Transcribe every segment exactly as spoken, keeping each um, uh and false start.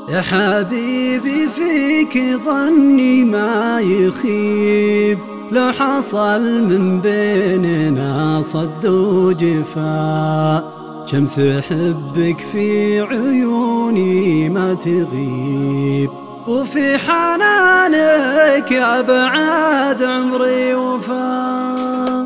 يا حبيبي فيك ظني ما يخيب، لو حصل من بيننا صد وجفا، شمس حبك في عيوني ما تغيب، وفي حنانك أبعد عمري وفا.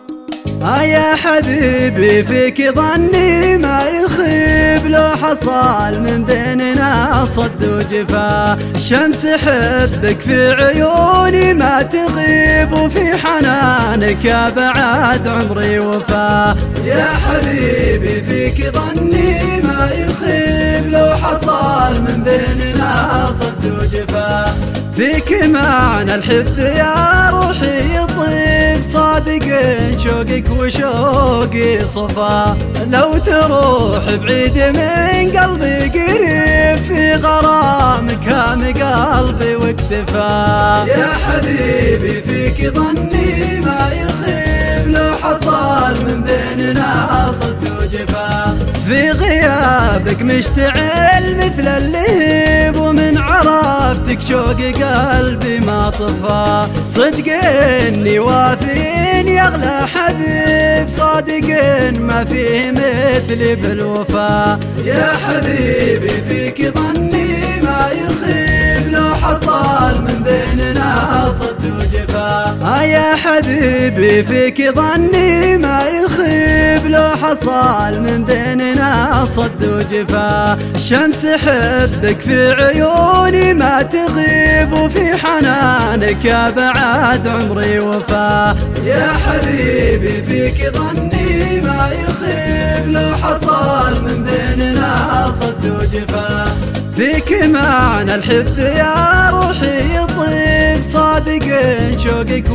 آه يا حبيبي فيك ظني ما يخيب، لو حصل من بيننا صد وجفا، شمس حبك في عيوني ما تغيب، وفي حنانك يا بعد عمري وفا. يا حبيبي فيك ظني ما يخيب، لو حصل من بيننا صد وجفا، فيك معنى الحب يا روحي يطيب، صادق شوقك وشوقي صفا، لو تروح بعيد من قلبي قريب، في غرامك هام قلبي واكتفى. يا حبيبي فيك ظني ما يخيب، لو حصل من بيننا صد وجفا، في غيابك مشتعل مثل اللهيب، ومن عرفتك شوق قلبي ما طفى، صدق اني وافين يا اغلى حبيب، صادق ما فيه مثلي بالوفا. يا حبيبي فيك ظني ما يخيب، لو حصل من بيننا صد وجفا. آه يا حبيبي فيك ظني ما يخيب، لو حصل من بيننا صد وجفا، شمس حبك في عيوني ما تغيب، وفي حنانك يا بعد عمري وفا. يا حبيبي فيك ظني ما يخيب، لو حصل من بيننا صد وجفا، فيك معنى الحب يا روحي يطيب، صادق شوقك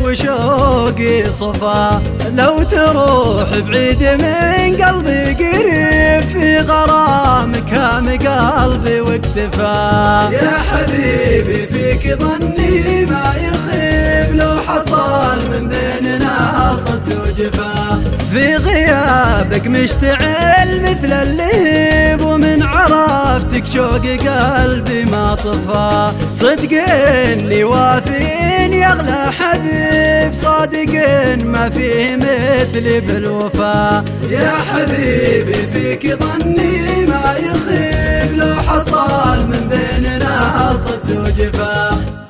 وشوقي صفا، لو تروح بعيد من قلبي قريب، في غرامك هام قلبي واكتفى. يا حبيبي فيك ظني ما يخيب، لو حصل من بيننا صد وجفا، في غيابك مشتعل مثل اللهيب، ومن عرفتك شوق قلبي ما طفى، صدق اني وافين يا اغلى حبيب، صادق ما فيه مثلي بالوفا. يا حبيبي فيك ظني ما يخيب، لو حصل من بيننا صد وجفا.